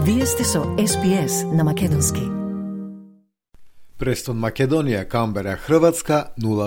Вие сте со SPS на македонски. Престон Македонија, Камбера, Хрватска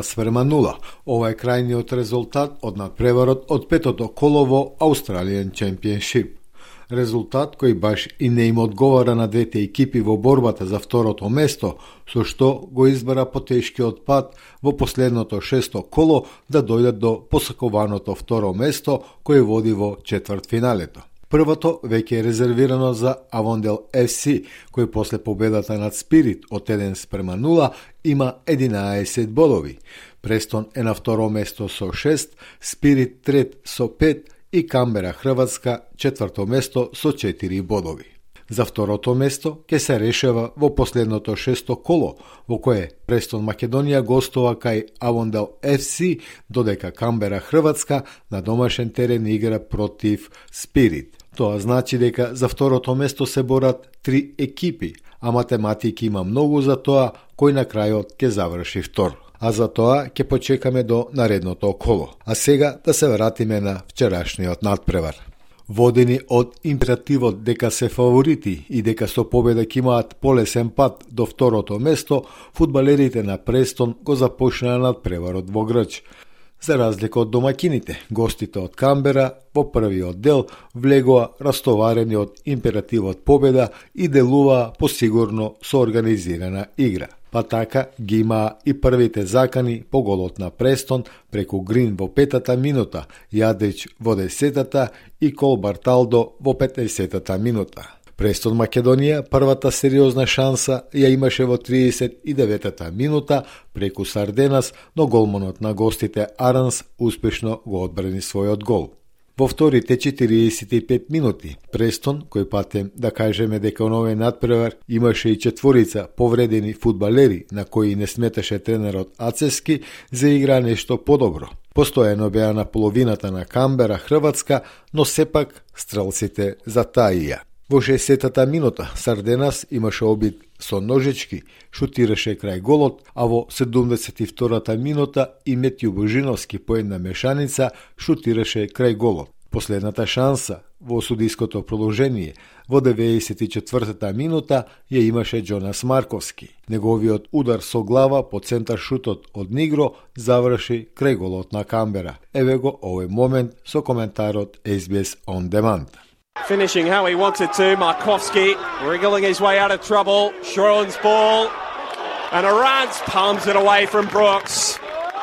0:0. Ова е крајниот резултат од надпреварот од петото коло во Australian Championship. Резултат кој баш и не им одговара на двете екипи во борбата за второто место, со што го избара потешкиот пат во последното шесто коло да дојдат до посакуваното второ место кој води во четвртфиналето. Првото веќе е резервирано за Avondale FC, кој после победата над Спирит од 1:0 има 11 бодови. Престон е на второ место со 6, Спирит трет со 5 и Камбера Хрватска четврто место со 4 бодови. За второто место ќе се решава во последното шесто коло, во кое Престон Македонија гостува кај Avondale FC, додека Камбера Хрватска на домашен терен игра против Спирит. Тоа значи дека за второто место се борат 3 екипи, а математики има многу за тоа кој на крајот ќе заврши втор. А за тоа ќе почекаме до наредното коло. А сега да се вратиме на вчерашниот надпревар. Водени од императивот дека се фаворити и дека со победа ќе имаат полесен пат до второто место, фудбалерите на Престон го започнаа надпреварот во Грч. За разлика од домакините, гостите од Камбера во првиот дел влегоа растоварени од императивот победа и делуваа посигурно со организирана игра. Па така ги имаа и првите закани по голот на Престон преку Грин во 5-та минута, Јадрич во 10-та и Кол Барталдо во 50-та минута. Престон Македонија првата сериозна шанса ја имаше во 39-та минута преку Сарденас, но голманот на гостите Аранс успешно го одбрани својот гол. Во вторите 45 минути, Престон, кој патем да кажеме дека овој надпревар имаше и четворица повредени фудбалери на кои не сметаше тренерот Ацевски, заигра нешто подобро. Постојано беа на половината на Камбера Хрватска, но сепак стрелците затаија. Во 60-та минута Сарденас имаше обид со ножички, шутираше крај голот, а во 72-та минута и Метју Божиновски по една мешаница шутираше крај голот. Последната шанса во судиското продолжение во 94-та минута ја имаше Джонас Марковски. Неговиот удар со глава по центар шутот од Нигро заврши крај голот на Камбера. Еве го овој момент со коментарот SBS On Demand. Finishing how he wanted to, Markovski wriggling his way out of trouble, Schroen's ball, and Arantz palms it away from Brooks.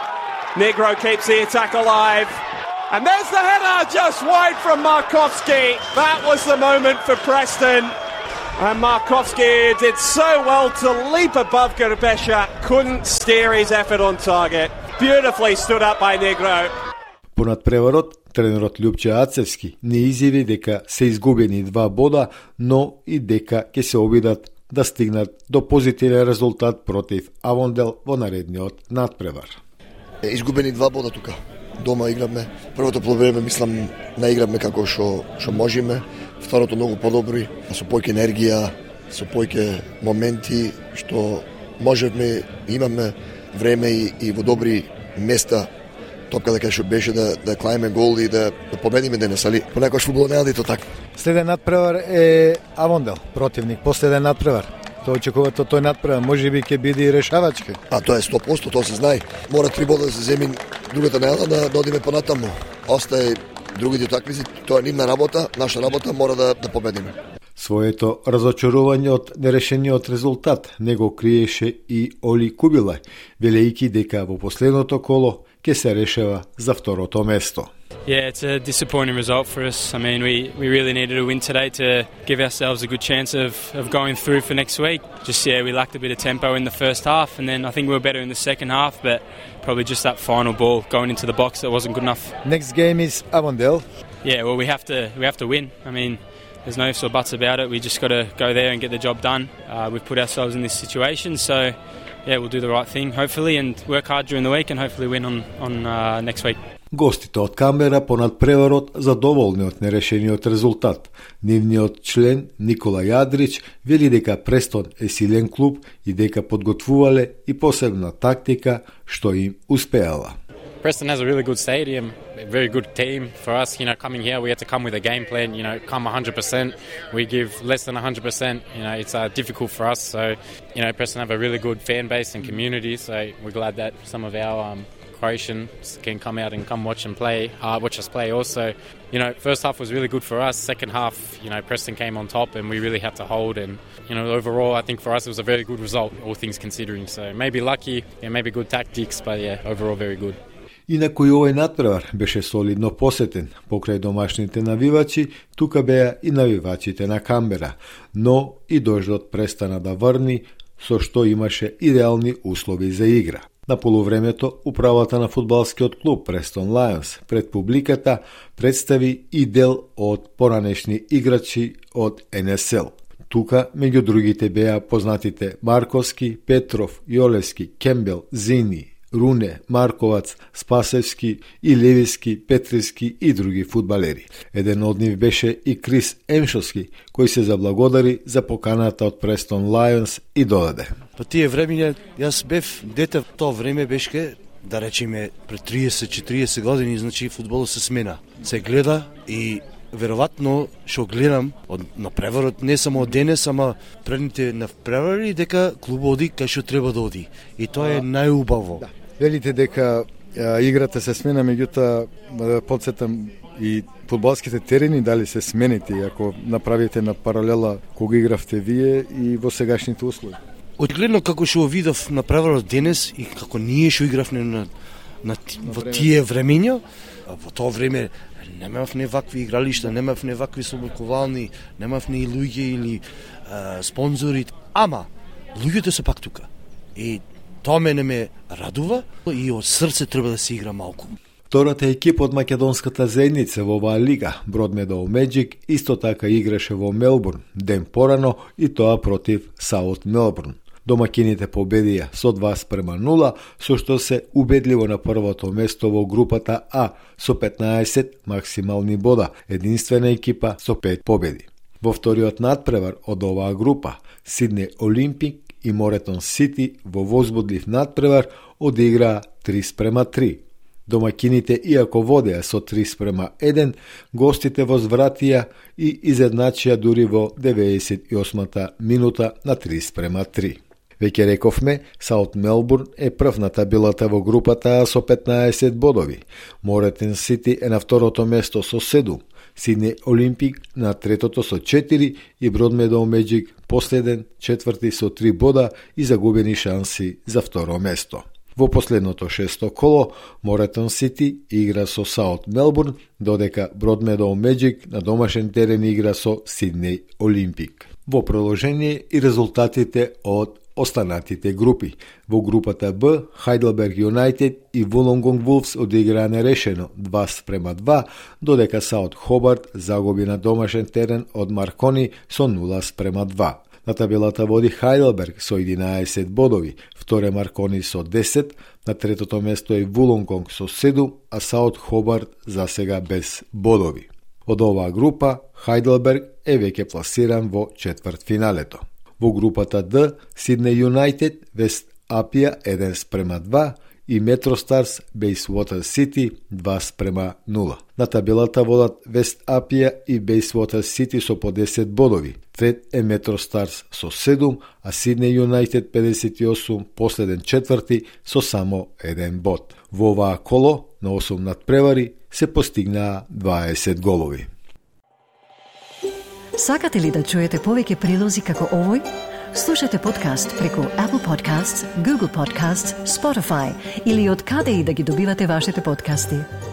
Negro keeps the attack alive, and there's the header just wide from Markovski. That was the moment for Preston, and Markovski did so well to leap above Gerbesha, couldn't steer his effort on target. Beautifully stood up by Negro. Понад преварот, тренерот Љупче Ацевски не изјави дека се изгубени 2 бода, но и дека ќе се обидат да стигнат до позитивен резултат против Авондел во наредниот надпревар. Изгубени 2 бода тука. Дома игравме. Првото полувреме мислам наигравме како што можеме. Второто многу подобри, со појќе енергија, со појќе моменти што можевме, имаме време и во добри места. Топка дека што беше да клајме гол и да победиме денес, али понекогаш фудбалот не е тоа така. Следен надпревар е Авондел, противник. Последен надпревар. Тоа очекувате тој надпревар, можеби ќе биде и решавачки. Тоа е 100%, тоа се знае. Мора 3 бода да се земи другата недела да одиме понатаму. Остае другите такмици, тоа е нивна работа, наша работа мора да победиме. Своето разочарување од нерешениот резултат не го криеше и Оли Кубилај, велејќи дека во последното коло ќе се решава за второто место. Yeah, it's a disappointing result for us. I mean, we really needed a win today to give ourselves a good chance of going through for next week. We lacked a bit of tempo in the first half, and then I think we were better in the second half, but probably just that final ball going into the box that wasn't good enough. Next game is Avondale. Yeah, well, we have to win. I mean, there's no ifs or buts about it. We just got to go there and get the job done. We've put ourselves in this situation, so yeah, we'll do the right thing, hopefully, and work hard during the week and hopefully win on next week. Гостите од Камбера понад преварот задоволни од нерешениот резултат. Нивниот член Никола Јадрич вели дека Престон е силен клуб и дека подготвувале и посебна тактика што им успеала. Preston has a really good stadium, a very good team. For us, coming here, we had to come with a game plan, come 100%. We give less than 100%. It's difficult for us. So, Preston have a really good fan base and community. So we're glad that some of our Croatians can come out and come watch us play also. First half was really good for us. Second half, Preston came on top and we really had to hold. And, overall, I think for us it was a very good result, all things considering. So maybe lucky, maybe good tactics, but overall very good. Инаку и овој натпревар беше солидно посетен. Покрај домашните навивачи, тука беа и навивачите на Камбера, но и дождот престана да врни, со што имаше идеални услови за игра. На полувремето, управата на фудбалскиот клуб Престон Лајонс пред публиката представи и дел од поранешни играчи од НСЛ. Тука, меѓу другите, беа познатите Марковски, Петров, Јолевски, Кембел, Зини, Руне, Марковац, Спасевски и Левиски, Петриски и други фудбалери. Еден од нив беше и Крис Емшовски, кој се заблагодари за поканата од Престон Лајонс и додаде. По тие времења, јас бев дете, тоа време беше, да речеме, пред 30-40 години, значи фудболот се смена. Се гледа и веројатно што гледам од напреварот не само од денес, ама предните напревари, дека клубот оди кај што треба да оди. И тоа е најубаво. Да. Велите дека играта се смена, меѓутоа подсетам и фудбалските терени дали се сменити, ако направите на паралела кога игравте вие и во сегашните услови. Одгледно како што видов напреварот денес и како ние што игравме во тие времења, во тоа време немавме вакви игралишта, немавме вакви собликувални, немавме и луѓе или спонзори, ама луѓето се пак тука. И тоа мене ме радува и од срце треба да се игра малку. Втората екипа од македонската заедница во оваа лига, Broadmeadow Magic, исто така играше во Мелбурн ден порано и тоа против Саут Мелбурн. Домакините победија со 2:0, со што се убедливо на првото место во групата А со 15 максимални бода, единствена екипа со 5 победи. Во вториот надпревар од оваа група, Сиднеј Олимпик и Моретон Сити во возбудлив надпревар одиграа 3:3. Домакините, иако водеа со 3:1, гостите возвратија и изедначија дури во 98-та минута на 3:3. Веќе рековме, Саут Мелбурн е прв на табелата во групата со 15 бодови. Моретон Сити е на второто место со 7, Сиднеј Олимпик на третото со 4 и Broadmeadow Magic последен, четврти со 3 бода и загубени шанси за второ место. Во последното шесто коло, Моретон Сити игра со Саут Мелбурн, додека Broadmeadow Magic на домашен терен игра со Сиднеј Олимпик. Во продолжение и резултатите од останатите групи. Во групата Б, Хайдлберг Юнайтед и Вулонгонг Вулфс одиграа нерешено 2:2, додека Саут Хобарт загуби на домашен терен од Маркони со 0:2. На табелата води Хайдлберг со 11 бодови, вторе Маркони со 10, на третото место е Вулонгонг со 7, а Саут Хобарт засега без бодови. Од оваа група, Хайдлберг е веќе пласиран во четвртфиналето. Во групата Д, Сиднеј Юнайтед, Вест Апија 1:2 и Метростарс Бейсвотер Сити 2:0. На табелата водат Вест Апија и Бейсвотер Сити со по 10 бодови. Трет е Метростарс со 7, а Сиднеј Юнайтед 58, последен четврти со само 1 бод. Во оваа коло, на 8 надпревари, се постигнаа 20 голови. Сакате ли да чуете повеќе прилози како овој? Слушате подкаст преку Apple Podcasts, Google Podcasts, Spotify или од каде и да ги добивате вашите подкасти.